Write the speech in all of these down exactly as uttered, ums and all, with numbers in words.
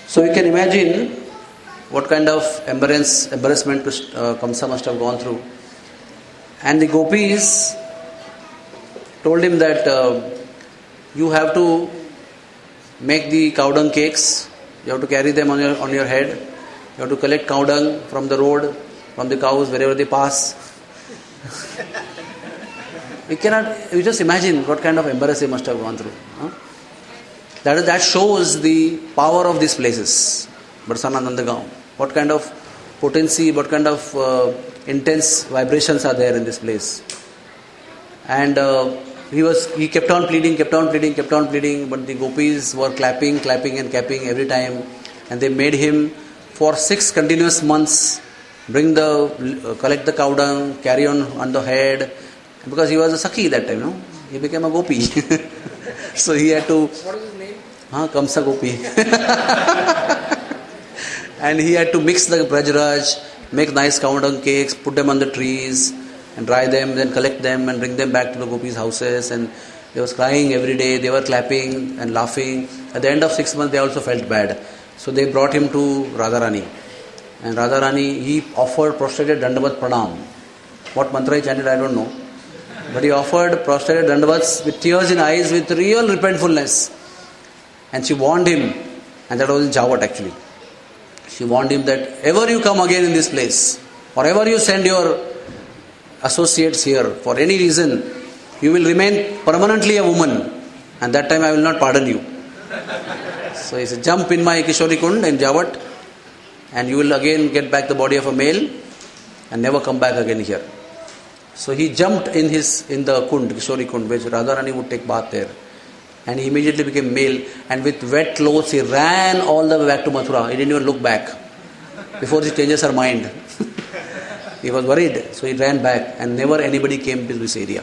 So you can imagine what kind of embarrass, embarrassment uh, Kamsa must have gone through. And the gopis told him that uh, you have to make the cow dung cakes, you have to carry them on your on your head, you have to collect cow dung from the road, from the cows wherever they pass. You cannot, you just imagine what kind of embarrassment he must have gone through. Huh? That, is, that shows the power of these places, Barsana Nandagaon. What kind of potency, what kind of uh, intense vibrations are there in this place. And uh, he was he kept on pleading, kept on pleading, kept on pleading, but the gopis were clapping, clapping and clapping every time. And they made him for six continuous months bring the, uh, collect the cow dung, carry on on the head. Because he was a Sakhi that time, no? He became a gopi. So he had to... What is his name? Haan, Kamsa Gopi. And he had to mix the Brajraj, make nice cow dung cakes, put them on the trees and dry them, then collect them and bring them back to the gopis' houses. And they was crying every day, they were clapping and laughing. At the end of six months, they also felt bad. So they brought him to Radharani. And Radharani, he offered prostrated Dandavat Pranam. What mantra he chanted, I don't know. But he offered prostrated Dandavats with tears in eyes, with real repentfulness. And she warned him, and that was in Jawat actually. She warned him that ever you come again in this place, or ever you send your associates here for any reason, you will remain permanently a woman, and that time I will not pardon you. So he said, jump in my Kishori Kund in Jawat, and you will again get back the body of a male and never come back again here. So he jumped in his in the Kund, Kishori Kund, which Radharani would take bath there. And he immediately became male, and with wet clothes he ran all the way back to Mathura. He didn't even look back before she changes her mind. He was worried, so he ran back, and never anybody came to this area.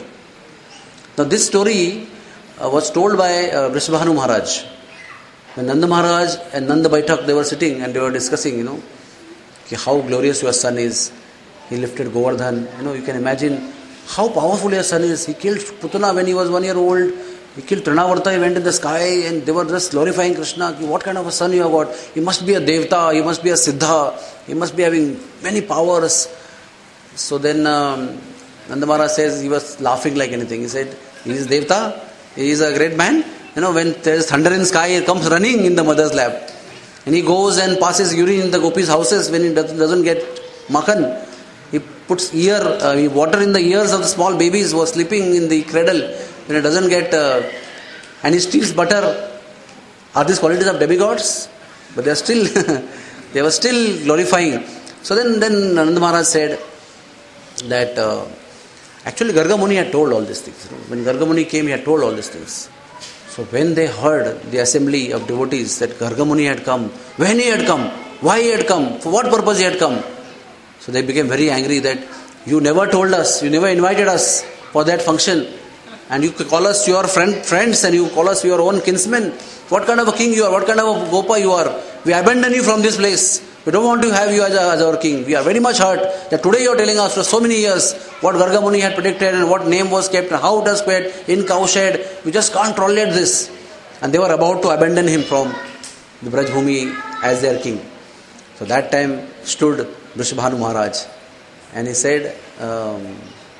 Now this story uh, was told by uh, Vrishabhanu Maharaj. When Nanda Maharaj and Nanda Baitak, they were sitting and they were discussing, you know, how glorious your son is. He lifted Govardhan. You know, you can imagine how powerful your son is. He killed Putana when he was one year old. He killed Trinavarta, he went in the sky and they were just glorifying Krishna. What kind of a son you have got? He must be a Devta, he must be a Siddha, he must be having many powers. So then um, Nanda Maharaj says he was laughing like anything. He said, he is Devta, he is a great man. You know, when there is thunder in the sky, he comes running in the mother's lap. And he goes and passes urine in the gopis' houses when he doesn't get makan. He puts ear, uh, he water in the ears of the small babies who are sleeping in the cradle. When it doesn't get, uh, and he steals butter. Are these qualities of demigods? But they are still, they were still glorifying. So then, then Nanda Maharaj said that uh, actually Garga Muni had told all these things. When Garga Muni came, he had told all these things. So when they heard the assembly of devotees that Garga Muni had come, when he had come, why he had come, for what purpose he had come, so they became very angry that you never told us, you never invited us for that function. And you call us your friend, friends and you call us your own kinsmen. What kind of a king you are? What kind of a gopa you are? We abandon you from this place. We don't want to have you as, a, as our king. We are very much hurt that today you are telling us for so many years what Garga Muni had predicted and what name was kept and how it was kept in cowshed. We just can't tolerate this. And they were about to abandon him from the Brajbhumi as their king. So that time stood Vrishabhanu Maharaj and he said, um,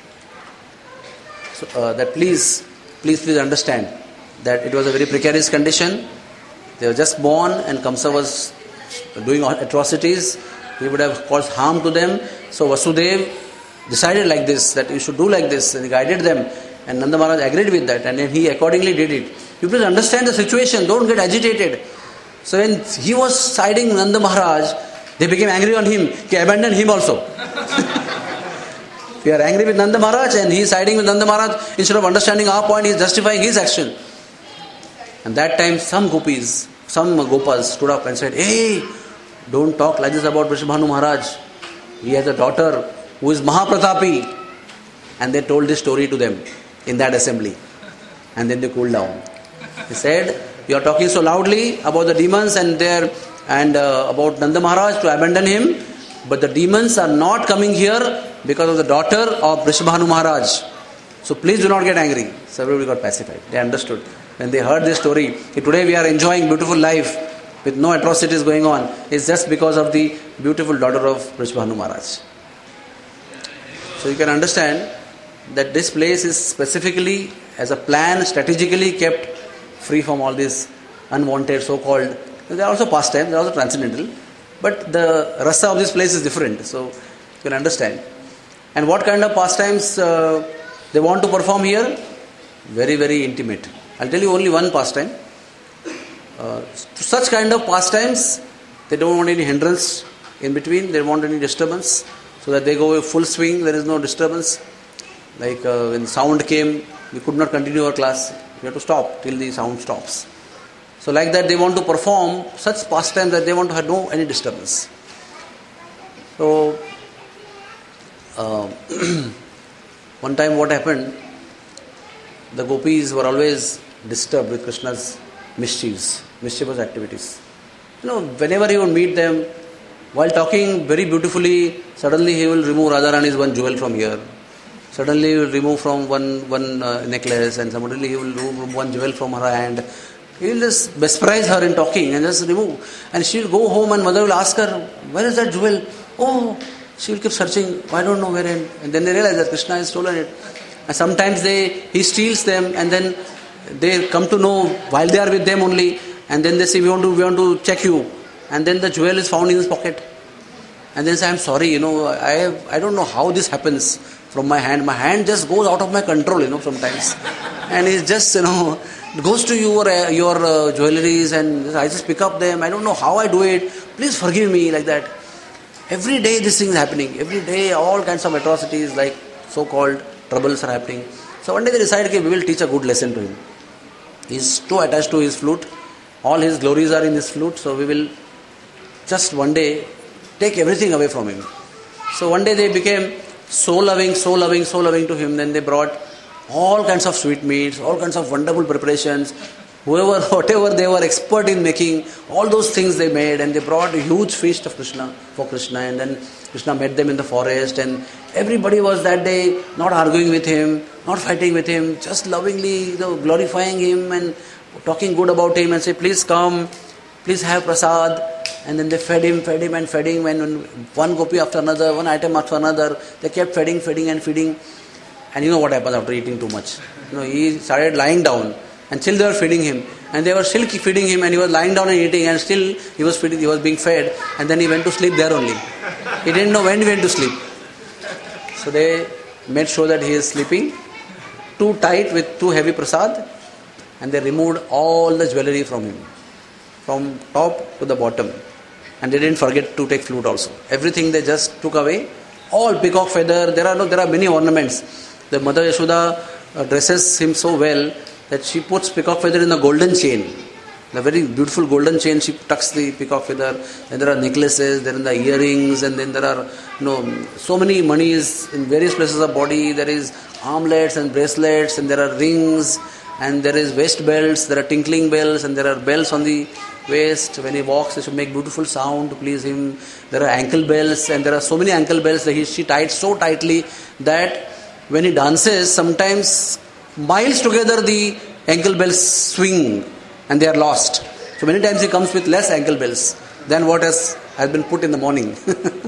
So, uh, that please, please, please understand that it was a very precarious condition. They were just born and Kamsa was doing atrocities. He would have caused harm to them. So Vasudev decided like this, that you should do like this, and he guided them. And Nanda Maharaj agreed with that, and then he accordingly did it. You please understand the situation, don't get agitated. So when he was siding Nanda Maharaj, they became angry on him. He abandoned him also. We are angry with Nanda Maharaj and he is siding with Nanda Maharaj. Instead of understanding our point, he is justifying his action. And that time some gopis, some gopas stood up and said, hey, don't talk like this about Vrishabhanu Maharaj. He has a daughter who is Mahapratapi. And they told this story to them in that assembly. And then they cooled down. He said, you are talking so loudly about the demons and their and uh, about Nanda Maharaj to abandon him. But the demons are not coming here because of the daughter of Vrishabhanu Maharaj. So please do not get angry. So everybody got pacified. They understood. When they heard this story, today we are enjoying beautiful life. with no atrocities going on, is just because of the beautiful daughter of Brijbhanu Maharaj. So you can understand that this place is specifically, as a plan, strategically kept free from all these unwanted so-called. They are also pastime, they are also transcendental, but the rasa of this place is different. So you can understand. And what kind of pastimes uh, they want to perform here? Very, very intimate. I'll tell you only one pastime. Uh, such kind of pastimes, they don't want any hindrance in between, they don't want any disturbance, so that they go full swing, there is no disturbance. Like uh, when sound came, we could not continue our class, we have to stop till the sound stops. So like that they want to perform such pastimes that they want to have no any disturbance. So uh, one time what happened, the gopis were always disturbed with Krishna's mischiefs, mischievous activities. You know, whenever he would meet them, while talking very beautifully, suddenly he will remove Radharani's one jewel from here. Suddenly he will remove from one one uh, necklace, and suddenly he will remove one jewel from her hand. He will just mesmerize her in talking and just remove. And she will go home and mother will ask her, where is that jewel? Oh, she will keep searching, I don't know where. And, and then they realize that Krishna has stolen it. And sometimes they he steals them, and then they come to know while they are with them only, and then they say, we want to we want to check you, and then the jewel is found in his pocket, and then say, I'm sorry, you know, I have, I don't know how this happens from my hand. My hand just goes out of my control, you know, sometimes, and it just, you know, goes to your uh, your uh, jewelries, and I just pick up them. I don't know how I do it. Please forgive me, like that. Every day this thing is happening. Every day all kinds of atrocities, like so-called troubles are happening. So one day they decided, okay, we will teach a good lesson to him. He is too attached to his flute. All his glories are in his flute. So we will just one day take everything away from him. So one day they became so loving, so loving, so loving to him. Then they brought all kinds of sweetmeats, all kinds of wonderful preparations. Whoever, whatever they were expert in making, all those things they made, and they brought a huge feast of Krishna for Krishna. And then Krishna met them in the forest, and everybody was that day not arguing with him, not fighting with him, just lovingly, you know, glorifying him and talking good about him, and say, please come, please have prasad. And then they fed him, fed him and fed him, and one gopi after another, one item after another, they kept feeding, feeding and feeding. And you know what happens after eating too much? You know, he started lying down, and still they were feeding him, and they were still feeding him, and he was lying down and eating, and still he was feeding, he was being fed, and then he went to sleep there only. He didn't know when he went to sleep. So they made sure that he is sleeping too tight with too heavy prasad, and they removed all the jewelry from him, from top to the bottom. And they didn't forget to take flute also. Everything they just took away, all peacock feather. There are no, there are many ornaments. The Mother Yashoda uh, dresses him so well that she puts peacock feather in a golden chain. The very beautiful golden chain, she tucks the peacock feather. And there are necklaces, there are the earrings, and then there are, you know, so many monies in various places of body. There is armlets and bracelets, and there are rings, and there is waist belts, there are tinkling bells, and there are bells on the waist. When he walks, they should make beautiful sound to please him. There are ankle bells, and there are so many ankle bells that he, she tied so tightly that when he dances, sometimes miles together the ankle bells swing and they are lost. So many times he comes with less ankle bells than what has, has been put in the morning.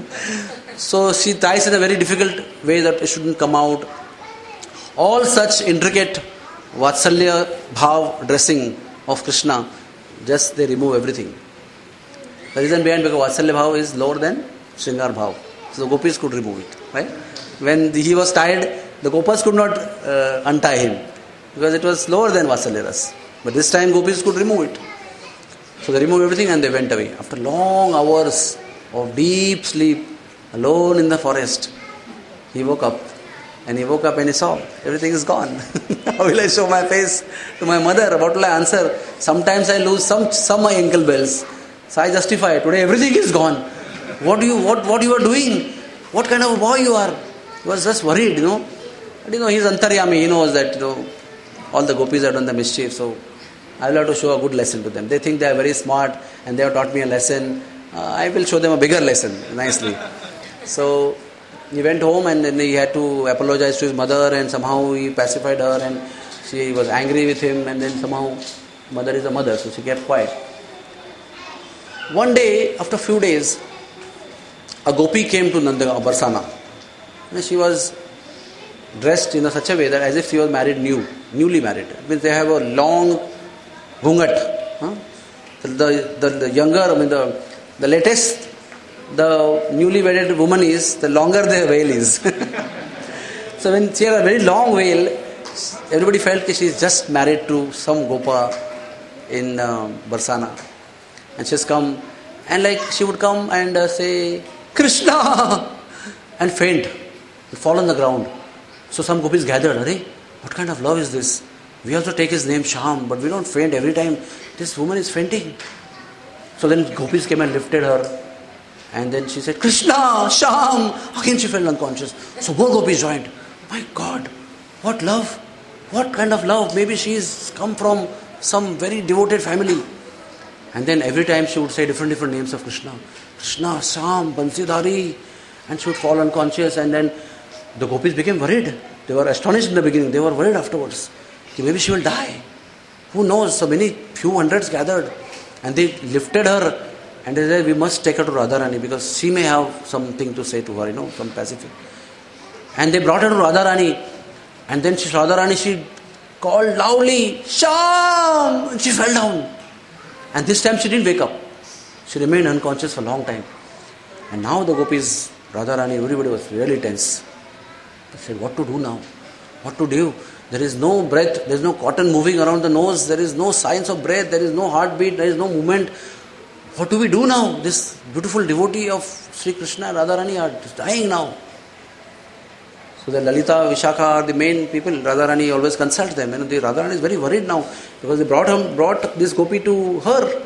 So she ties in a very difficult way that it shouldn't come out. All such intricate Vatsalya Bhav dressing of Krishna, just they remove everything. The reason behind, because Vatsalya Bhav is lower than Shringar Bhav. So the gopis could remove it. Right? When he was tied, the gopis could not uh, untie him, because it was lower than Vatsalya Ras. But this time gopis could remove it. So they removed everything and they went away. After long hours of deep sleep, alone in the forest, he woke up. And he woke up and he saw, everything is gone. How will I show my face to my mother? What will I answer? Sometimes I lose some some my ankle bells. So I justify, today everything is gone. What do you what what you are doing? What kind of a boy you are? He was just worried, you know. But you know, he is Antaryami, he knows that, you know, all the gopis have done the mischief, so I will have to show a good lesson to them. They think they are very smart and they have taught me a lesson. Uh, I will show them a bigger lesson, nicely. So he went home and then he had to apologize to his mother, and somehow he pacified her, and she was angry with him, and then somehow mother is a mother, so she kept quiet. One day, after a few days, a gopi came to Nanda Barsana. And she was dressed in a such a way that as if she was married new, newly married. It means they have a long ghungat. Huh? The, the, the younger, I mean the, the latest, the newly wedded woman is, the longer the veil is. So when she had a very long veil, everybody felt that she is just married to some gopa in uh, Barsana. And she's come, and like she would come and uh, say, Krishna! And faint, and fall on the ground. So some gopis gathered, Arey, what kind of love is this? We also take his name Sham, but we don't faint every time. This woman is fainting. So then gopis came and lifted her. And then she said, Krishna, Sham. Again she fell unconscious. So more gopis joined. My God, what love? What kind of love? Maybe she's come from some very devoted family. And then every time she would say different different names of Krishna. Krishna, Sham, Bansidhari. And she would fall unconscious. And then the gopis became worried. They were astonished in the beginning. They were worried afterwards. Maybe she will die. Who knows? So many, few hundreds gathered. And they lifted her. And they said, we must take her to Radharani because she may have something to say to her, you know, some pacific. And they brought her to Radharani. And then she, Radharani, she called loudly, Sham! And she fell down. And this time she didn't wake up. She remained unconscious for a long time. And now the gopis, Radharani, everybody was really tense. They said, what to do now? What to do? There is no breath, there is no cotton moving around the nose, there is no signs of breath, there is no heartbeat, there is no movement. What do we do now? This beautiful devotee of Sri Krishna and Radharani are just dying now. So the Lalita, Vishakha are the main people. Radharani always consults them. You know, the Radharani is very worried now because they brought him, brought this gopi to her.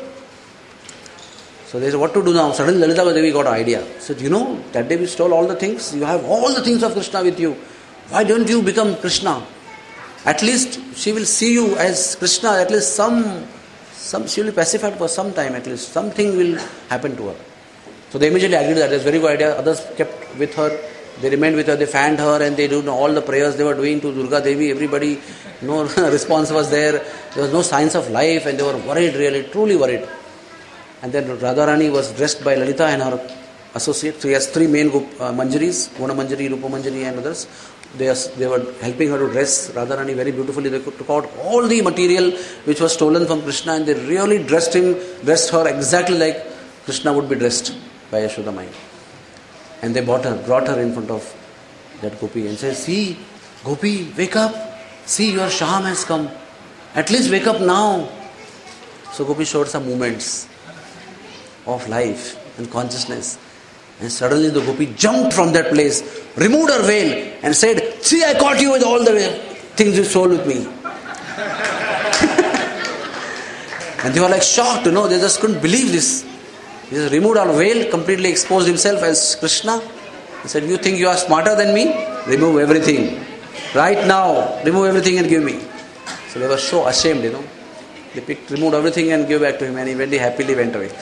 So they said, what to do now? Suddenly Lalita Devi got an idea. She said, you know, that day we stole all the things. You have all the things of Krishna with you. Why don't you become Krishna? At least she will see you as Krishna. At least some, some she will be pacified for some time. At least something will happen to her. So they immediately agreed that that's a very good idea. Others kept with her. They remained with her. They fanned her and they did all the prayers they were doing to Durga Devi. Everybody, no response was there. There was no signs of life and they were worried, really, truly worried. And then Radharani was dressed by Lalita and her associates. So he has three main uh, manjaris, Guna Manjari, Rupa Manjari and others. They, are, they were helping her to dress Radharani very beautifully. They took out all the material which was stolen from Krishna and they really dressed him, dressed her exactly like Krishna would be dressed by Yashoda Mai. And they brought her, brought her in front of that gopi and said, see, gopi, wake up. See, your Sham has come. At least wake up now. So gopi showed some movements of life and consciousness. And suddenly the gopi jumped from that place, removed her veil and said, see, I caught you with all the things you stole with me. And they were like shocked, you know, they just couldn't believe this. He just removed her veil, completely exposed himself as Krishna. He said, you think you are smarter than me? Remove everything. Right now, remove everything and give me. So they were so ashamed, you know. They picked, removed everything and gave back to him and he very happily went away.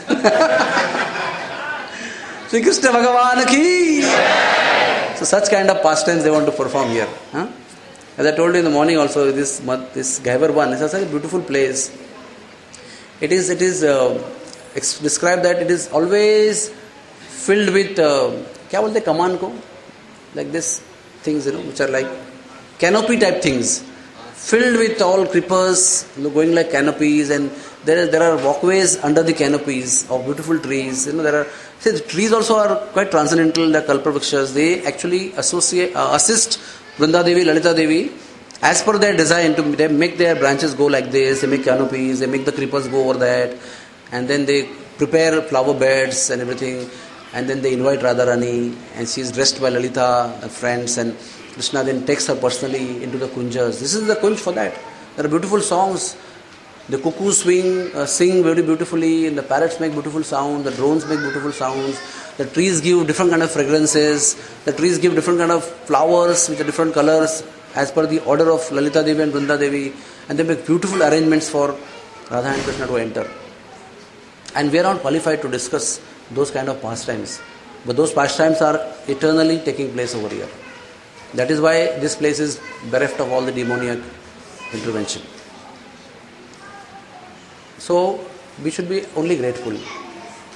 Shri Krishna Bhagavan ki! So such kind of pastimes they want to perform here. Huh? As I told you in the morning also, this this Gaivarban is such a beautiful place. It is, it is uh, described that it is always filled with, uh, kya bolte kaman ko? Like this things, you know, which are like canopy type things. Filled with all creepers, you know, going like canopies, and there there are walkways under the canopies of beautiful trees. You know, there are see, the trees also are quite transcendental. The kalpavrakshas, they actually associate uh, assist Vrinda Devi, Lalita Devi as per their design to they make their branches go like this. They make canopies, they make the creepers go over that, and then they prepare flower beds and everything, and then they invite Radharani, and she is dressed by Lalita, her friends, and Krishna then takes her personally into the kunjas. This is the kunj for that. There are beautiful songs. The cuckoos swing, uh, sing very beautifully, and the parrots make beautiful sound, the drones make beautiful sounds, the trees give different kind of fragrances, the trees give different kind of flowers with the different colors as per the order of Lalita Devi and Vrinda Devi, and they make beautiful arrangements for Radha and Krishna to enter. And we are not qualified to discuss those kind of pastimes, but those pastimes are eternally taking place over here. That is why this place is bereft of all the demoniac intervention. So we should be only grateful.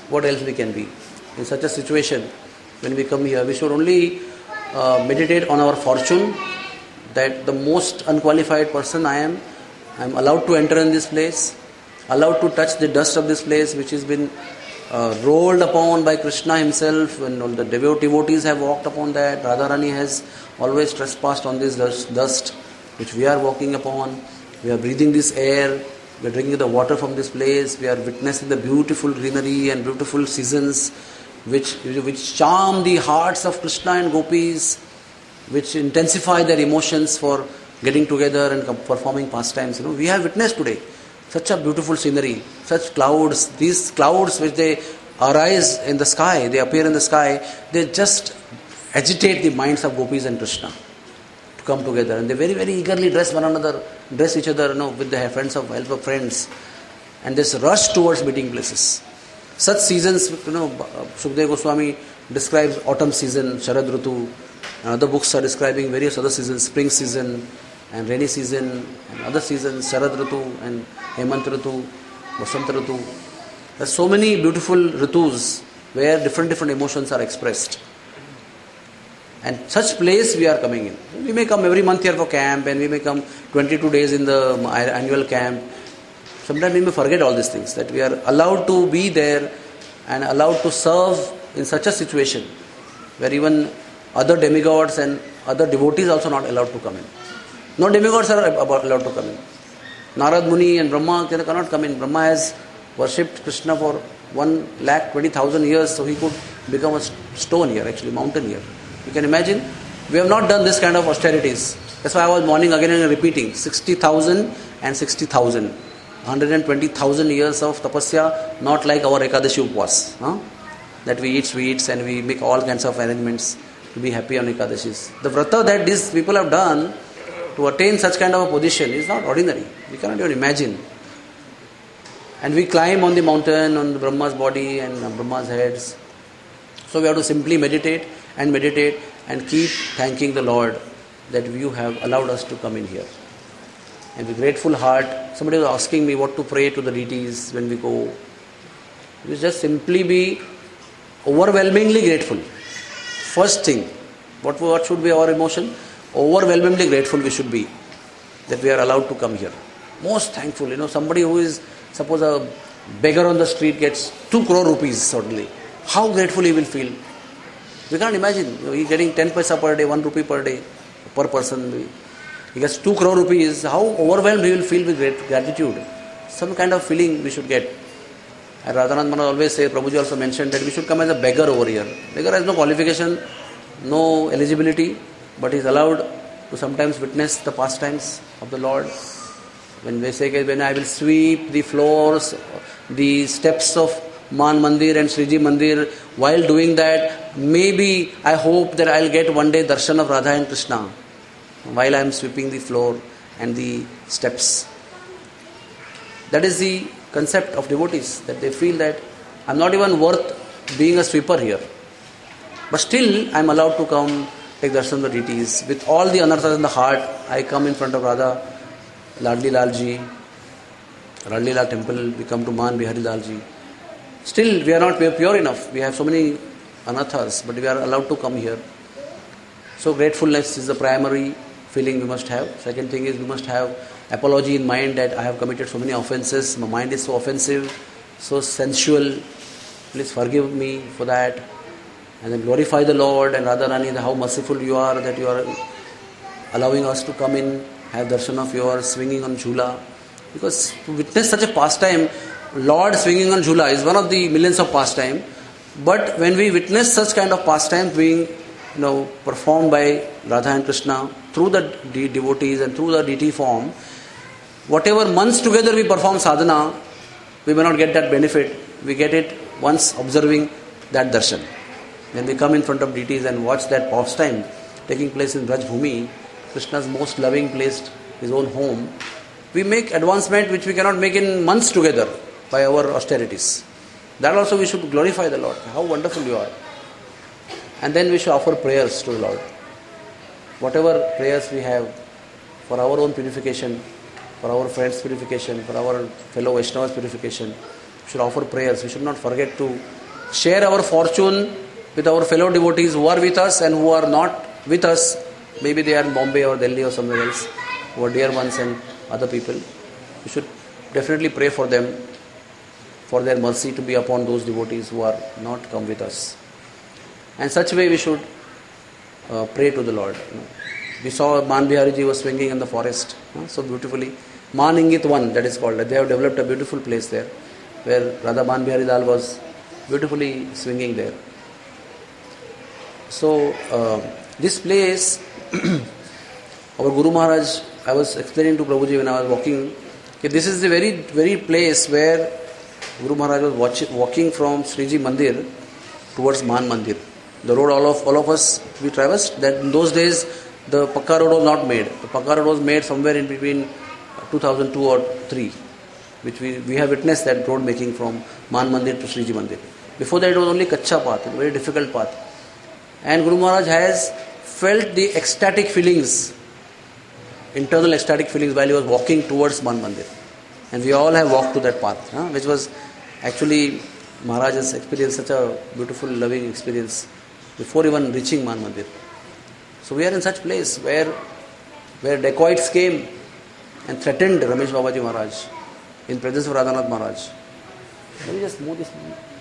what else we can be? In such a situation, when we come here, we should only uh, meditate on our fortune, that the most unqualified person I am, I am allowed to enter in this place, allowed to touch the dust of this place which has been uh, rolled upon by Krishna himself, and all the devo- devotees have walked upon that. Radharani has always trespassed on this dust which we are walking upon. We are breathing this air, we are drinking the water from this place, we are witnessing the beautiful greenery and beautiful seasons which, which charm the hearts of Krishna and gopis, which intensify their emotions for getting together and performing pastimes. You know, we have witnessed today such a beautiful scenery, such clouds. These clouds which they arise in the sky, they appear in the sky, they just agitate the minds of gopis and Krishna to come together, and they very very eagerly dress one another, dress each other, you know, with the friends of help of friends, and this rush towards meeting places. Such seasons, you know, Shukdev Goswami describes autumn season, Sharad Ritu, and other books are describing various other seasons, spring season and rainy season and other seasons, Sharad Ritu and Hemant Ritu, Vasant Ritu. There are so many beautiful Ritus where different different emotions are expressed. And such place we are coming in. We may come every month here for camp, and we may come twenty-two days in the annual camp. Sometimes we may forget all these things, that we are allowed to be there and allowed to serve in such a situation where even other demigods and other devotees also not allowed to come in. No demigods are allowed to come in. Narad Muni and Brahma cannot come in. Brahma has worshipped Krishna for one lakh twenty thousand years, so he could become a stone here, actually, mountain here. You can imagine, we have not done this kind of austerities. That's why I was morning again and repeating, sixty thousand and sixty thousand. one hundred twenty thousand years of tapasya, not like our Ekadashi Upwas. Huh? That we eat sweets and we make all kinds of arrangements to be happy on Ekadashis. The vrata that these people have done to attain such kind of a position is not ordinary. We cannot even imagine. And we climb on the mountain, on the Brahma's body and Brahma's heads. So we have to simply meditate and meditate and keep thanking the Lord that you have allowed us to come in here. And with grateful heart, somebody was asking me what to pray to the deities when we go. We just simply be overwhelmingly grateful. First thing, what, what should be our emotion? Overwhelmingly grateful we should be that we are allowed to come here. Most thankful. You know, somebody who is, suppose a beggar on the street gets two crore rupees suddenly. How grateful he will feel. We can't imagine. You know, he's getting ten paisa per day, one rupee per day, per person. He gets two crore rupees. How overwhelmed he will feel with great gratitude. Some kind of feeling we should get. And Radhanand Maharaj always say, Prabhuji also mentioned that we should come as a beggar over here. Beggar has no qualification, no eligibility, but he is allowed to sometimes witness the pastimes of the Lord. When they say, when I will sweep the floors, the steps of Man Mandir and Sriji Mandir, while doing that, maybe I hope that I will get one day darshan of Radha and Krishna while I am sweeping the floor and the steps. That is the concept of devotees, that they feel that I am not even worth being a sweeper here. But still I am allowed to come take darshan of the deities. With all the anarthas in the heart, I come in front of Radha, Ladli Lalji, Ladli Lal temple, we come to Man Bihari Lalji. Still we are not pure enough. We have so many anarthas, but we are allowed to come here. So gratefulness is the primary feeling we must have. Second thing is we must have apology in mind that I have committed so many offenses. My mind is so offensive, so sensual. Please forgive me for that. And then glorify the Lord and Radharani, how merciful you are that you are allowing us to come in, have darshan of yours, swinging on jhula. Because to witness such a pastime, Lord swinging on jhula is one of the millions of pastime. But when we witness such kind of pastime being, you know, performed by Radha and Krishna through the de- devotees and through the deity form, whatever months together we perform sadhana, we may not get that benefit. We get it once observing that darshan. When we come in front of deities and watch that pastime taking place in Braj Bhumi, Krishna's most loving place, his own home, we make advancement which we cannot make in months together by our austerities. That also we should glorify the Lord. How wonderful you are. And then we should offer prayers to the Lord. Whatever prayers we have for our own purification, for our friends' purification, for our fellow Vaishnavas' purification, We should offer prayers. We should not forget to share our fortune with our fellow devotees who are with us and who are not with us. Maybe they are in Bombay or Delhi or somewhere else, who are dear ones and other people. We should definitely pray for them, for their mercy to be upon those devotees who are not come with us. And such way we should uh, pray to the Lord. We saw Man Bihari Ji was swinging in the forest uh, so beautifully. Man Ingit One, that is called. They have developed a beautiful place there, where Radha Man Bihari Dal was beautifully swinging there. So uh, this place, our Guru Maharaj, I was explaining to Prabhuji when I was walking, that this is the very very place where Guru Maharaj was watch, walking from Sriji Mandir towards Man Mandir. The road all of all of us we traversed. That in those days the Pakka road was not made. The Pakka road was made somewhere in between two thousand two or three, which we, we have witnessed that road making from Man Mandir to Sriji Mandir. Before that it was only Kacha path, a very difficult path. And Guru Maharaj has felt the ecstatic feelings, internal ecstatic feelings while he was walking towards Man Mandir. And we all have walked to that path, huh? Which was actually Maharaj's experience, such a beautiful, loving experience before even reaching Man Mandir. So we are in such place where where dacoits came and threatened Ramesh Babaji Maharaj in presence of Radhanath Maharaj. Let me just move this.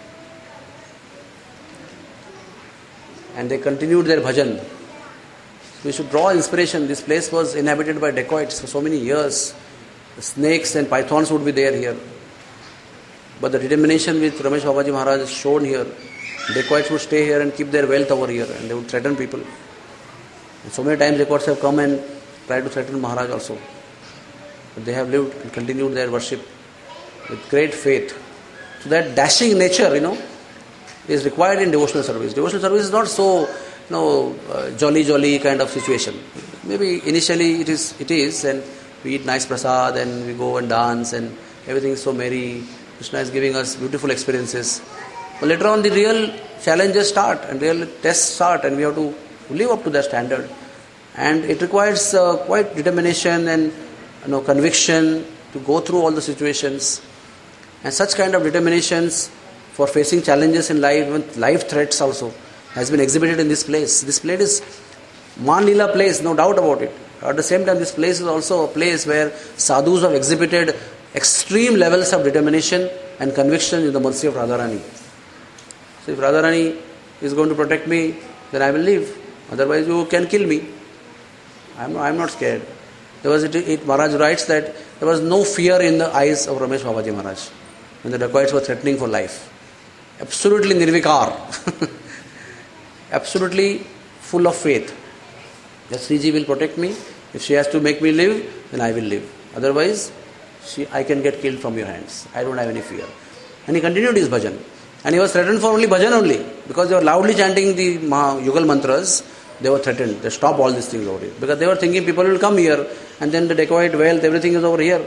And they continued their bhajan. We should draw inspiration. This place was inhabited by dacoits for so many years. The snakes and pythons would be there here. But the determination which Ramesh Babaji Maharaj has shown here, dacoits would stay here and keep their wealth over here, and they would threaten people. And so many times dacoits have come and tried to threaten Maharaj also. But they have lived and continued their worship with great faith. So that dashing nature, you know, is required in devotional service. Devotional service is not so, you know, uh, jolly jolly kind of situation. Maybe initially it is, it is, and we eat nice prasad and we go and dance and everything is so merry. Krishna is giving us beautiful experiences. But later on the real challenges start and real tests start, and we have to live up to that standard. And it requires uh, quite determination and, you know, conviction to go through all the situations. And such kind of determinations for facing challenges in life, even life threats also, has been exhibited in this place. This place is Man Leela place, no doubt about it. At the same time, this place is also a place where sadhus have exhibited extreme levels of determination and conviction in the mercy of Radharani. So if Radharani is going to protect me, then I will live. Otherwise you can kill me. I am, I am not scared. There was it, it, Maharaj writes that there was no fear in the eyes of Ramesh Babaji Maharaj when the dacoits were threatening for life. Absolutely nirvikar. Absolutely full of faith. That Sriji will protect me. If she has to make me live, then I will live. Otherwise, she, I can get killed from your hands. I don't have any fear. And he continued his bhajan. And he was threatened for only bhajan only. Because they were loudly chanting the Yugal mantras, they were threatened. They stop all these things over here. Because they were thinking people will come here and then the dacoit wealth, everything is over here.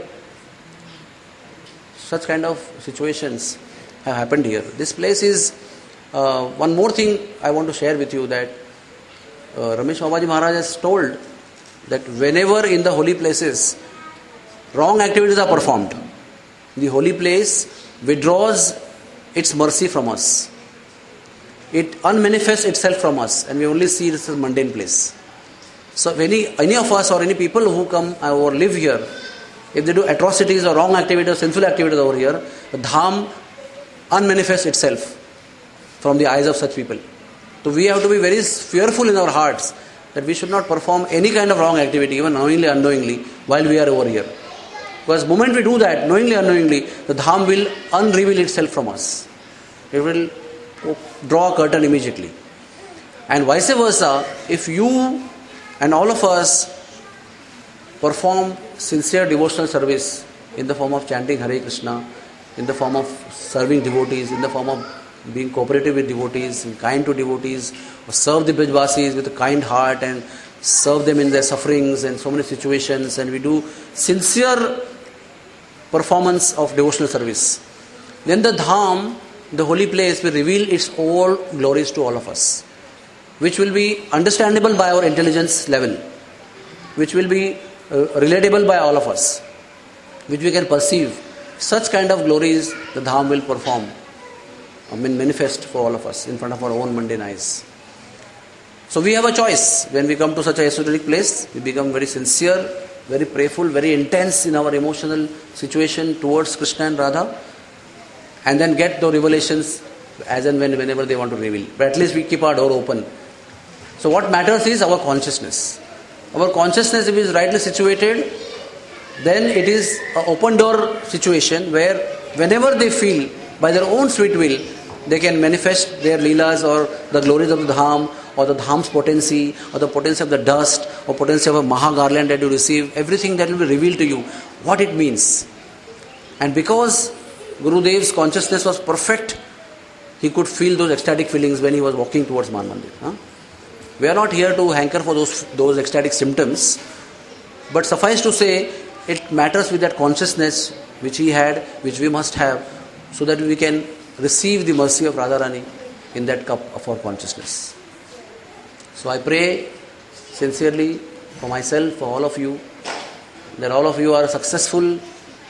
Such kind of situations have happened here. This place is, uh, one more thing I want to share with you, that uh, Ramesh Babaji Maharaj has told that whenever in the holy places wrong activities are performed, the holy place withdraws its mercy from us. It unmanifests itself from us, and we only see this as a mundane place. So if any, any of us or any people who come or live here, if they do atrocities or wrong activities or sinful activities over here, the dham unmanifests itself from the eyes of such people. So we have to be very fearful in our hearts that we should not perform any kind of wrong activity, even knowingly, unknowingly, while we are over here. Because the moment we do that, knowingly, unknowingly, the dham will unreveal itself from us. It will draw a curtain immediately. And vice versa, if you and all of us perform sincere devotional service in the form of chanting Hare Krishna, in the form of serving devotees, in the form of being cooperative with devotees, and kind to devotees, or serve the Brajvasis with a kind heart and serve them in their sufferings and so many situations, and we do sincere performance of devotional service, then the dham, the holy place, will reveal its all glories to all of us, which will be understandable by our intelligence level, which will be uh, relatable by all of us, which we can perceive. Such kind of glories the Dham will perform, I mean manifest for all of us in front of our own mundane eyes. So we have a choice. When we come to such a esoteric place, we become very sincere, very prayerful, very intense in our emotional situation towards Krishna and Radha, and then get the revelations as and when, whenever they want to reveal. But at least we keep our door open. So what matters is our consciousness. Our consciousness, if it is rightly situated, then it is an open door situation where whenever they feel, by their own sweet will, they can manifest their leelas or the glories of the Dham, or the Dham's potency, or the potency of the dust, or potency of a Maha garland that you receive, everything that will be revealed to you, what it means. And because Gurudev's consciousness was perfect, he could feel those ecstatic feelings when he was walking towards Man Mandir. Huh? We are not here to hanker for those, those ecstatic symptoms, but suffice to say, it matters with that consciousness which he had, which we must have, so that we can receive the mercy of Radharani in that cup of our consciousness. So I pray sincerely for myself, for all of you, that all of you are successful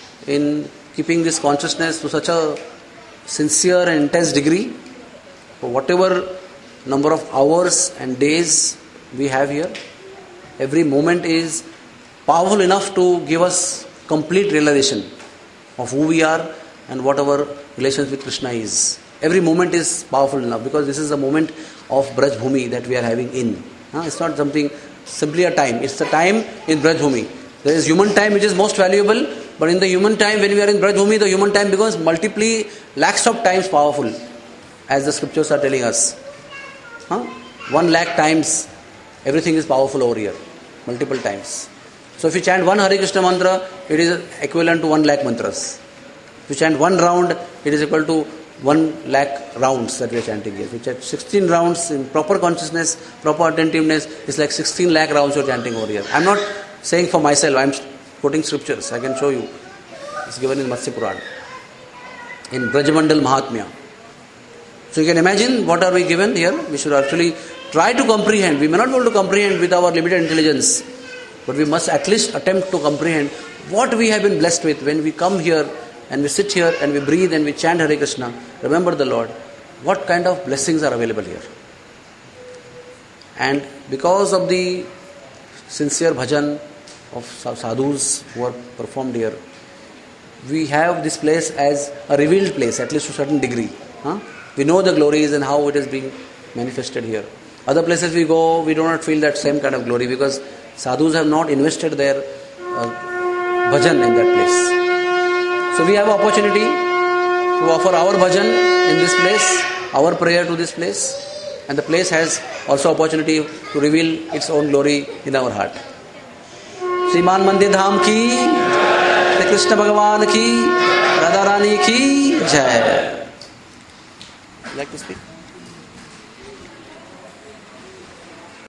in keeping this consciousness to such a sincere and intense degree, for whatever number of hours and days we have here. Every moment is powerful enough to give us complete realization of who we are and what our relations with Krishna is. Every moment is powerful enough, because this is a moment of Braj Bhumi that we are having in. Uh, it's not something, simply a time. It's the time in Braj Bhumi. There is human time which is most valuable, but in the human time, when we are in Braj Bhumi, the human time becomes multiply, lakhs of times powerful, as the scriptures are telling us. Huh? One lakh times, everything is powerful over here, multiple times. So if you chant one Hare Krishna mantra, it is equivalent to one lakh mantras. If you chant one round, it is equal to one lakh rounds that we are chanting here. If you chant sixteen rounds in proper consciousness, proper attentiveness, it's like sixteen lakh rounds you are chanting over here. I am not saying for myself, I am quoting scriptures. I can show you. It's given in Matsya Purana, in Brajamandal Mahatmya. So you can imagine what are we given here. We should actually try to comprehend. We may not be able to comprehend with our limited intelligence, but we must at least attempt to comprehend what we have been blessed with when we come here and we sit here and we breathe and we chant Hare Krishna, remember the Lord. What kind of blessings are available here? And because of the sincere bhajan of sadhus who are performed here, we have this place as a revealed place, at least to a certain degree. Huh? We know the glories and how it is being manifested here. Other places we go, we do not feel that same kind of glory, because sadhus have not invested their uh, bhajan in that place. So we have an opportunity to offer our bhajan in this place, our prayer to this place, and the place has also opportunity to reveal its own glory in our heart. Shri Man Mandir Dham ki, Shri Krishna Bhagavan ki, Radha Rani ki Jai. Like to speak?